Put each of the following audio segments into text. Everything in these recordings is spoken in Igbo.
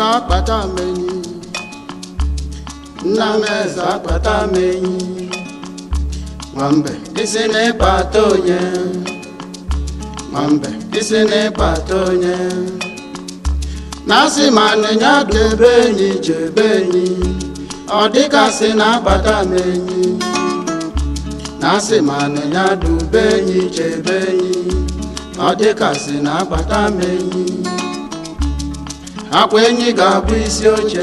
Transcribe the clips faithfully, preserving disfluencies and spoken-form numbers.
akpata menyi nna m eze akpata menyi nwambe isi n'ịkpata onye nwambe isi n'ịkpata onye na-asị ma nịnya debe enyi chebe enyi ọ dịgasị na-akpata m enyi na-asị ma nịnya dube enyi chebe enyi ọ dịgasị na-akpata m enyi akwa enyi ga-abụ isi oche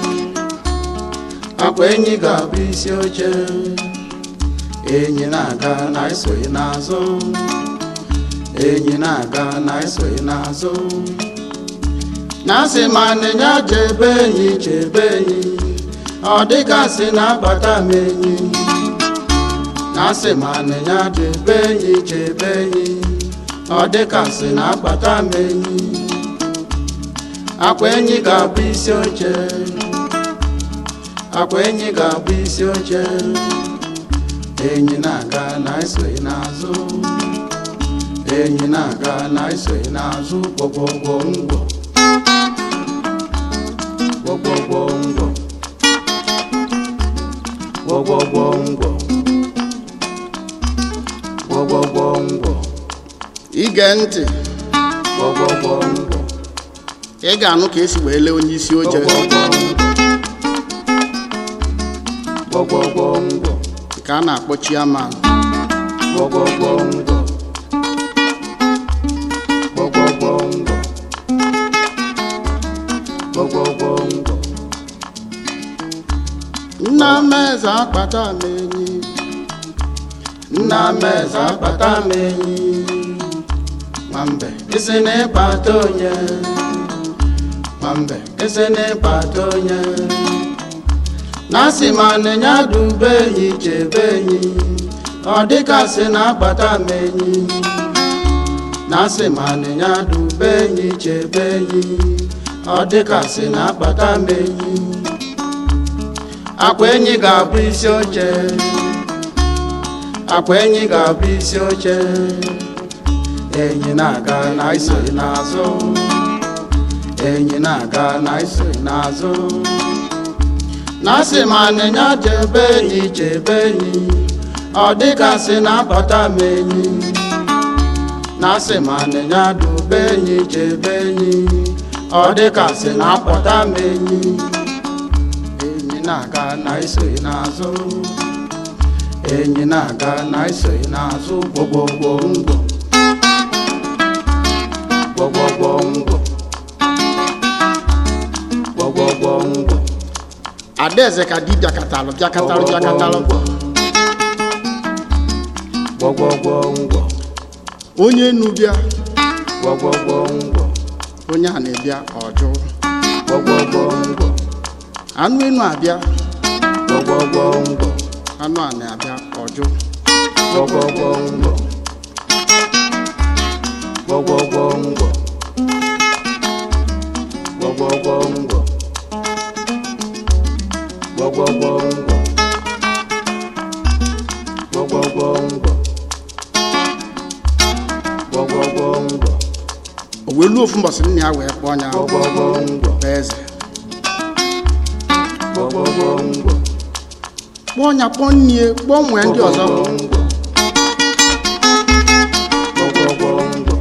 akwa enyi ga-abụ isi oche enyi na-aga na isoghị n'azụ enyi na-aga na isoghị n'azụ na-asị ma nịnya chebe enyi chebe enyi ọ dịgasị na-akpata m enyi na-asị ma nịnya chebe enyi chebe enyi ọ dịgasị na-akpata m enyi akwa enyi ga-abụ isi oche akwa enyi ga-abụ isi oche enyi na-aga na isoghị n'azụ enyi na-aga na isoghị n'azụ gbọgbọgbọ ngwọ gbọgbọgbọ ngwọ gbọgbọgbọ ngwọ gbọgbọgbọ ngwọ ige ntị gbọgbọgbọ ngwọ ị ga-anụ ka esi wee lee onye isi oche gbọgbọgbọ ngwọ ka a na-akpọ chairman gbọgbọgbọ ngwọ gbọgbọgbọ ngwọ gbọgbọgbọ ngwọ nna m eze akpata m enyi nna m eze akpata m enyi nwambe isi n'ịkpata onye nwambe isi n'ịkpata onye na-asị ma nịnya dube enyi chebe enyi ọ dịgasị na-akpata m enyi na-asị ma nịnya dube enyi chebe enyi ọ dịgasị na-akpata m enyi akwa enyi ga-abụ isi oche akwa enyi ga-abụ isi oche enyi na-aga na isoghị n'azụ enyi na-aga na isoghị n'azụ na-asị ma nịnya chebe enyi chebe enyi ọ dịgasị na-akpata m enyi na-asị ma nịnya dube enyi chebe enyi ọ dịgasị na-akpọta m enyi enyi na-aga na isoghị n'azụ enyi na-aga na isoghị n'azụ gbọgbọgbọ ngwọ gbọgbọgbọ ngwọ gbọgbọgbọ ngwọ Adaeze ka di bịakatalụ bịakatalụ bịakatalụ gbọgbọgbọ ngwọ onye enu bịa gbọgbọgbọ ngwọ onye a na-ebịa ọjụ gbọgbọgbọ ngwọ anụ enu abịa gbọgbọgbọ ngwọ anụ a na-abịa ọjụ gbọgbọgbọ ngwọ gbọgbọgbọ ngwọ gbọgbọgbọ ngwọ gbọgbọgbọ ngwọ gbọgbọgbọ ngwọ gbọgbọgbọ ngwọ o wee luo ofu mbọsị nna ya wee kpọọ ya gbọgbọgbọ ngwọ eze gbọgbọgbọ ngwọ kpọọ ya kpọọ nnie kpọọ nwee ndị ọzọ gbọgbọgbọ ngwọ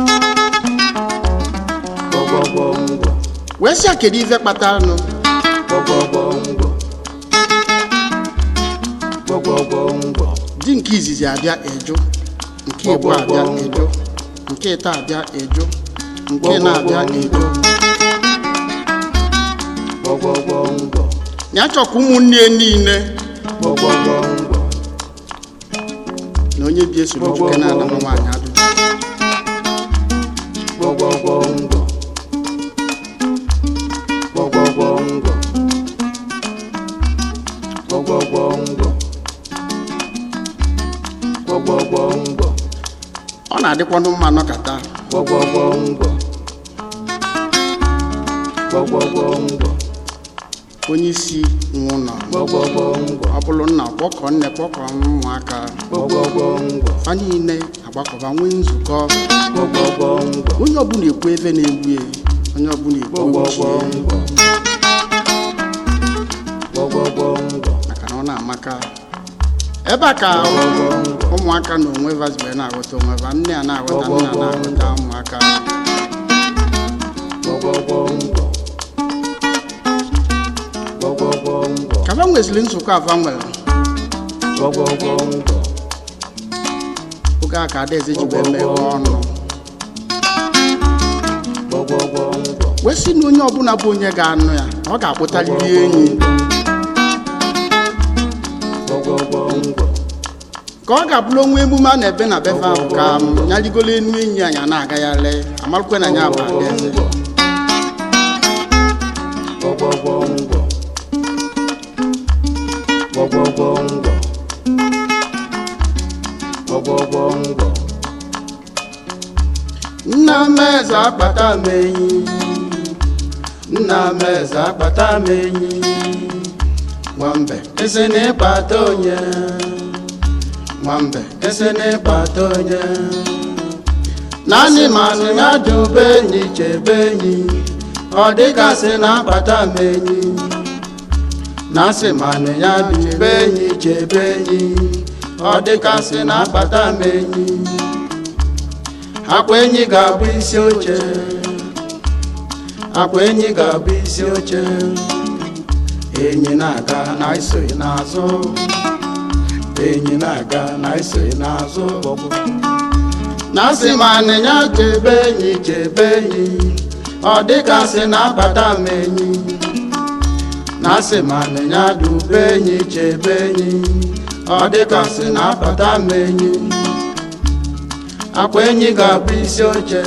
gbọgbọgbọ ngwọ wee sị kedu ife kpatara nụ gbọgbọgbọ ngwọ gbọgbọgbọ ngwọ di nke izizi abịa eju nke igbo abịa eju nke ịta abịa eju nke na-abịa eju gbọgbọgbọ ngwọ ya chọkwa ụmụnne niile gbọgbọgbọ ngwọ na onye bi esoro juke na-ana nwaanyị adụ gbọgbọgbọ ngwọ gbọgbọgbọ ngwọ gbọgbọgbọ ngwọ gbọgbọgbọ ngwọ ọ na-adịkwanụ mma nọkata gbọgbọgbọ ngwọ gbọgbọgbọ ngwọ onye isi nwụnọ gbọgbọgbọ ngwọ ọ bụrụ nna kpọkọ nne kpọkọ ụmụaka gbọgbọgbọ ngwọ fa niile agbakọba nwee nzukọ gbọgbọgbọ ngwọ onye ọbụla ekwu ebe na-egbu onye ọbụla igbo maka na ọ na-amaka ebe a ka ụmụaka na onwe vazibe na-aghọta onwe va nne a na-aghọta nna na-aghọta ụmụaka ka va nwezili nzukọ ava nwere oge a ka adaeze ji wee meghe ọnụ wee sị na onye ọbụla bụ onye ga-anụ ya ọ ga-akpụtaliri enyi ka ọ ga-abụrụ onwe emume a na-ebe na befe ahụ ka ya rigolo enu enyi anyị na-agagharị amarụkwe na ya bụ adaeze nna m eze akpata m enyi nna m eze akpata m enyi nwambe ese na-ekpata onye nwambe ese na-ekpata onye naanị manụ ya dube enyi chebe enyi ọ dịgasị na-akpata m enyi na-asị manụ ya dube enyi chebe enyi ọ dịgasị na-akpata m enyi akwa enyi ga-abụ isi oche akwa enyi ga-abụ isi oche enyi na-aga na isoghị n'azụ enyi na-aga na isoghị n'azụ na-asị ma anịnya chebe enyi chebe enyi ọ dịgasị na-akpata m enyi na-asị ma anịnya dube enyi chebe enyi ọ dịgasị na-akpata m enyi akwa enyi ga-abụ isi oche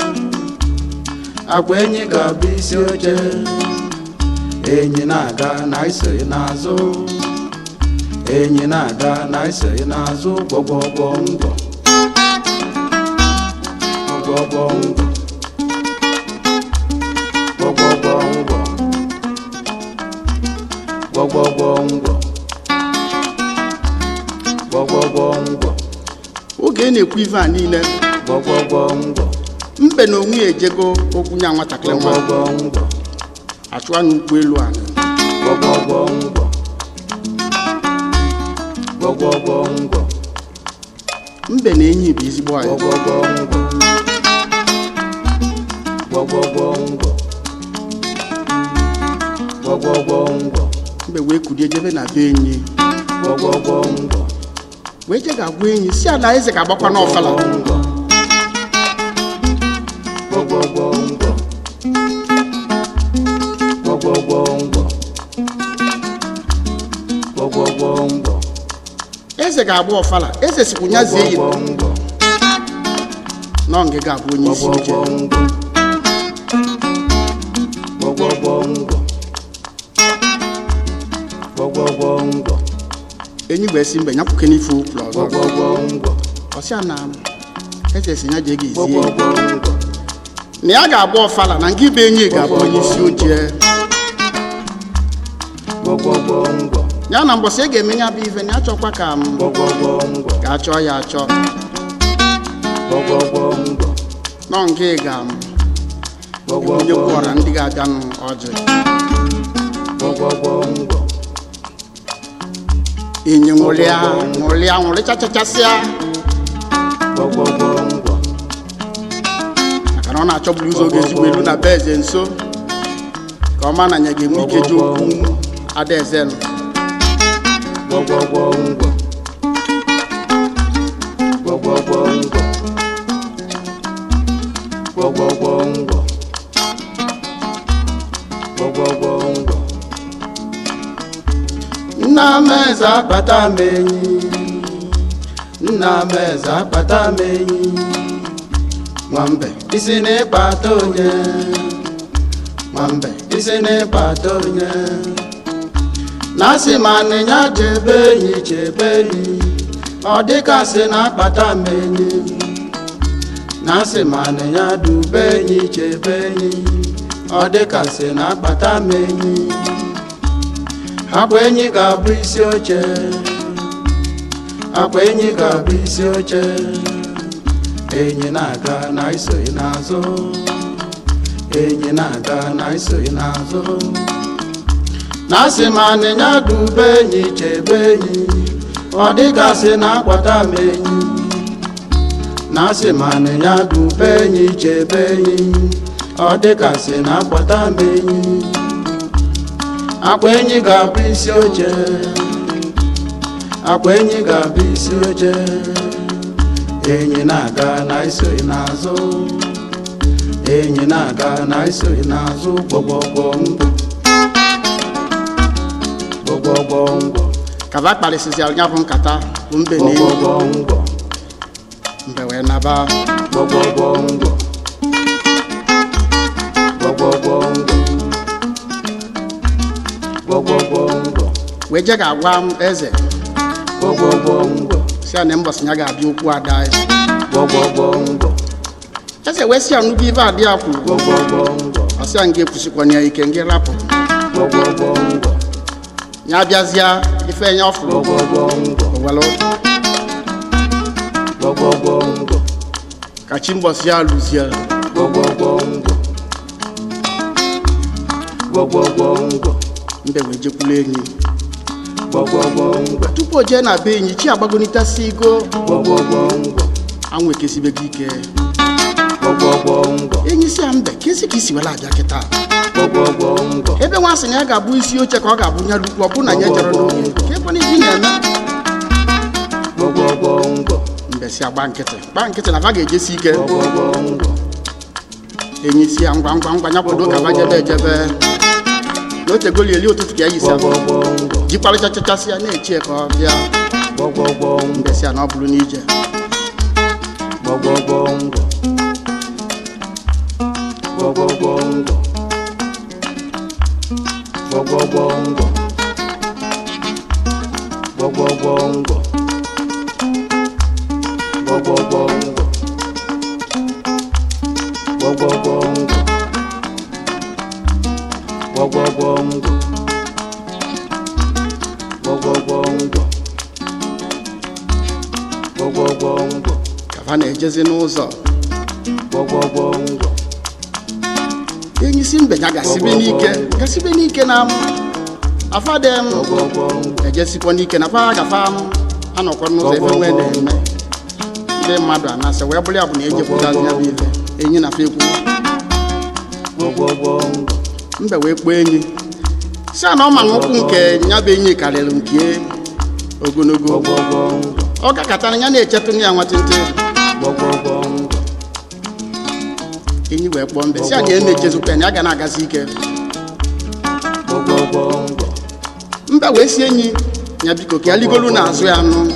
akwa enyi ga-abụ isi oche enyi na-aga na isoghị n'azụ enyi na-aga na isoghị n'azụ gbọgbọgbọ ngwọ gbọgbọgbọ ngwọ gbọgbọgbọ ngwọ gbọgbọgbọ ngwọ gbọgbọgbọ ngwọ oge na-ekwu ife a niile mbe na onwe ya ejego okwu nya nwatakịrị nwa achụwa n'ukwu elu ala mbe na enyi bụ ezigbo anyị mbe wee kulie jebe na be enyi wee je ga-agwa enyi si ala eze ga-agbakwa n'ọfala eze ga-agba ọfala eze sikwu nyazie yi nọ nge ga-abụ onye isi oche enyi bụ esi mgbe nyapụke n'ife ụkwụ ọzọ ọsịa na eze si ya jee gị izie na ya ga-agba ọfala na nke ibe enyi ga-abụ onye isi oche ya na mbọsị ị ga-eme ya bụ ife na ya chọkwa ka m ga-achọ ya achọ nọ nke ga m onye kwọra ndị ga-abịanụ ọjị enyi nwụrịa nwụrịa nwụrịchachachasịa maka na ọ na-achọburu ụzọ oge ezigbo elu na be eze nso ka ọ ma na ya ga-enwe ike ji okwu adaeze nụ nna m eze akpata m enyi nna m eze akpata m enyi nwambe isi na-ekpata onye nwambe isi na-ekpata onye na-asị ma anịnya chebe enyi chebe enyi ọ dịgasị na-akpata m enyi na-asị ma anịnya dube enyi chebe enyi ọ dịgasị na-akpata m enyi akwa enyi ga-abụ isi oche akwa enyi ga-abụ isi oche enyi na-aga na isoghị n'azụ enyi na-aga na isoghị n'azụ na-asị ma nịnya dube enyi chebe enyi ọ dịgasị na-akwata m enyi na-asị ma nịnya dube enyi chebe enyi ọ dịgasị na-akwata m enyi akwa enyi ga-abụ isi oche akwa enyi ga-abụ isi oche enyi na-aga na isoghị n'azụ enyi na-aga na isoghị n'azụ gbọgbọgbọ ngwọ gbọgbọgbọ ngwọ kaba kparịsịsị anya bụ nkata bụ mbe na gbọgbọgbọ ngwọ mbe wee naba gbọgbọgbọ ngwọ gbọgbọgbọ ngwọ gbọgbọgbọ ngwọ wee je ga-agwa m eze gbọgbọgbọ ngwọ si ya na mbọsị ya ga-abịa okwu ada ya gbọgbọgbọ ngwọ eze wee si ya nnukwu ibe adị ya kwuru gbọgbọgbọ ngwọ ọsị ya nga ekwusikwana ya ike nga rapụ gbọgbọgbọ ngwọ ya bịazịa ife ya ọfụrụ gbọgbọgbọ ngwọ owelu gbọgbọgbọ ngwọ ka chi mbọsị ya lụzie gbọgbọgbọ ngwọ gbọgbọgbọ ngwọ mbe wee jekwulu enyi gbọgbọgbọ ngwọ tupu o jee na be enyi chi agbagonitasi igo gbọgbọgbọ ngwọ anwụ ekesibego ike gbọgbọgbọ ngwọ enyi si ya mbe kesi ka isi wela abịa kịta gbọgbọgbọ ngwọ ebe nwa sị na ya ga-abụ isi oche ka ọ ga-abụ nya lukwu ọ bụ na ya jere n'oge ka ekwana ibi na-eme gbọgbọgbọ ngwọ mbe si agba nkịtị gba nkịtị na va ga-ejesi ike gbọgbọgbọ ngwọ enyi si ya ngwa ngwa ngwa nyapụdo ka va jebe ejebe n'otegolieli ụtụtụ ka ya yisi gbọgbọgbọ ngwọ jikparịchachachasị ya na-echie ka ọ bịa gbọgbọgbọ ngwọ mbe si ya na ọ bụrụ n'ije gbọgbọgbọ ngwọ gbọgbọgbọ ngwọ gbọgbọgbọ ngwọ gbọgbọgbọ ngwọ gbọgbọgbọ ngwọ gbọgbọgbọ ngwọ gbọgbọgbọ ngwọ gbọgbọgbọ ngwọ gbọgbọgbọ ngwọ ka va na-ejezi n'ụzọ gbọgbọgbọ ngwọ enyi si mbe ya gasibe n'ike gasibe n'ike na afadem gbọgbọgbọ ngwọ ejesikwa n'ike na fa gafa anọkwa n'ụzọ ebe nwee na-eme ndị mmadụ anasị wee bụrụ ya bụ na ejepụtazi ya bụ ife enyi na fa ekwu gbọgbọgbọ ngwọ mbe wee kpọọ enyi si a na ọ ma na ụkwụ nke ya bụ enyi karịrị nke ogologo gbọgbọgbọ ngwọ ọ gakọtara ya na-echetụ ya nwatịntị gbọgbọgbọ ngwọ enyi wee kpọọ mbe si a na na-echezikwa ya na ya ga na-agazi ike gbọgbọgbọ ngwọ mbe wee si enyi ya biko ka ya ligolu n'azụ ya nụ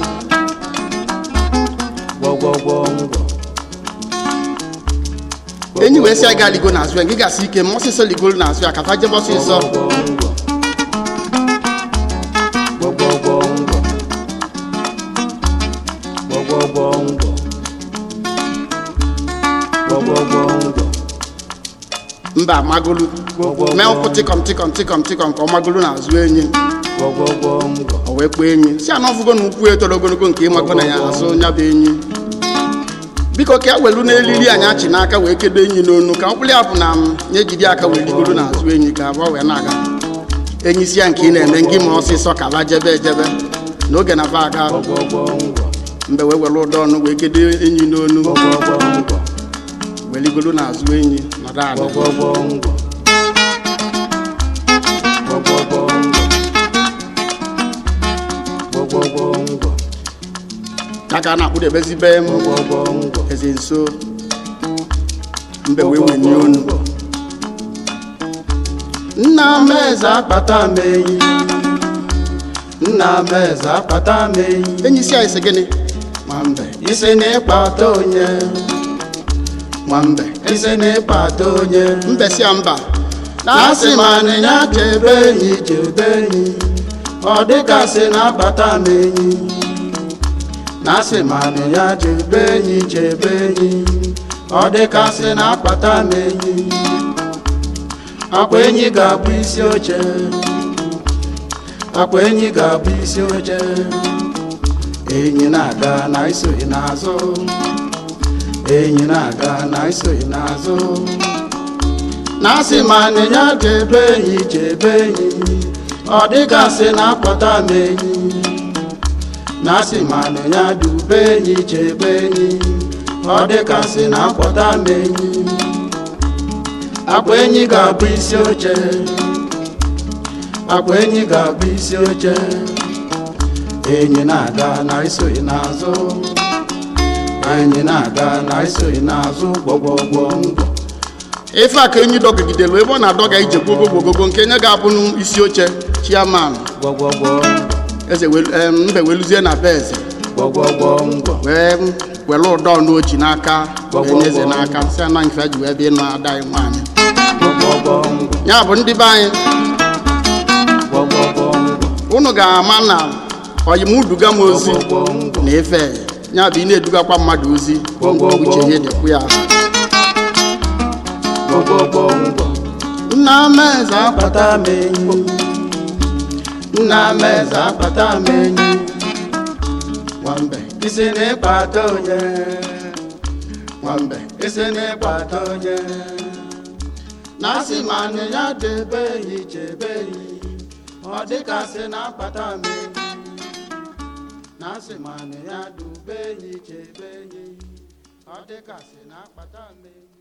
gbọgbọgbọ ngwọ enyi wee si ya ga ligo n'azụ ya gị gasị ike ma ọsịsọ ligolu n'azụ ya ka fa jebe ọsịsọ gbọgbọgbọ ngwọ gbọgbọgbọ ngwọ gbọgbọgbọ ngwọ mba magolu mee ụkwụ tịkọm tịkọm tịkọm tịkọm ka ọ magolu n'azụ enyi gbọgbọgbọ ngwọ o wee kpọọ enyi si a na ọfụgo na ukwu etoro ogologo nke ịmago na ya azụ ya bụ enyi biko ka e welu n'elili anyị achị n'aka wee kedo enyi n'onu ka mkpụrụ ya bụ na m nye jide aka wee ligoro n'azụ enyi ka abụọ wee na-aga enyi si ya nke ị na-eme ngị ma ọsịsọ ka ba jebe ejebe n'oge na ba aga gbọgbọgbọ ngwọ mbe wee were ụdọ ọnụ wee kedo enyi n'onu gbọgbọgbọ ngwọ wee ligoro n'azụ enyi nọdụ ala gbọgbọgbọ ngwọ gbọgbọgbọ ngwọ gbọgbọgbọ ngwọ ya ka a na-akpụdebezi be m gbọgbọgbọ ngwọ eze nso mbe wee wenye onu nna m eze akpata m enyi nna m eze akpata m enyi enyi si anyị sị gịnị nwambe isi na ịkpata onye nwambe isi na ịkpata onye mbe si ya mba na-asị ma nịnya chebe enyi chebe enyi ọ dịgasị na-akpata m enyi na-asị ma nịnya chebe enyi chebe enyi ọ dịgasị na-akpata m enyi akwa enyi ga-abụ isi oche akwa enyi ga-abụ isi oche enyi na-aga na isoghị n'azụ enyi na-aga na isoghị n'azụ na asị ma na ya chebe enyi chebe enyi ọ dịgasị na-akpọta m enyi na asị ma na ya dube enyi chebe enyi ọ dịgasị na-akpọta m enyi akwa enyi ga-abụ isi oche akwa enyi ga-abụ isi oche enyi na-aga na isoghị n'azụ enyi na-aga na isoghị n'azụ gbọgbọgbọ ngwọ ife a ka enyi dọgidelu ebe ọ na-adọga ije gbogogogogo nke nye ga-abụ isi oche chiaman gbọgbọgbọ eze mbe weluzie na be eze gbọgbọgbọ ngwọ wee were ụdọ n'oji n'aka wee nyeze n'aka si ana nke ji wee bịa ịnụ ada anyị nwaanyị gbọgbọgbọ ngwọ ya bụ ndị be anyị gbọgbọgbọ ngwọ unu ga-ama na oyimuduga m ozi na ife ya bụ ị na-edugakwa mmadụ ozi uche ya dịkwu ya nna m eze akpata m enyi nna m eze akpata m enyi nwambe isi na-ekpata onye nwambe isi na-ekpata onye na asị ma na ya debe enyi chebe enyi ọ dịgasị na-akpata m enyi na asị ma na ya dube enyi chebe enyi ọ dịgasị na-akpata m enyi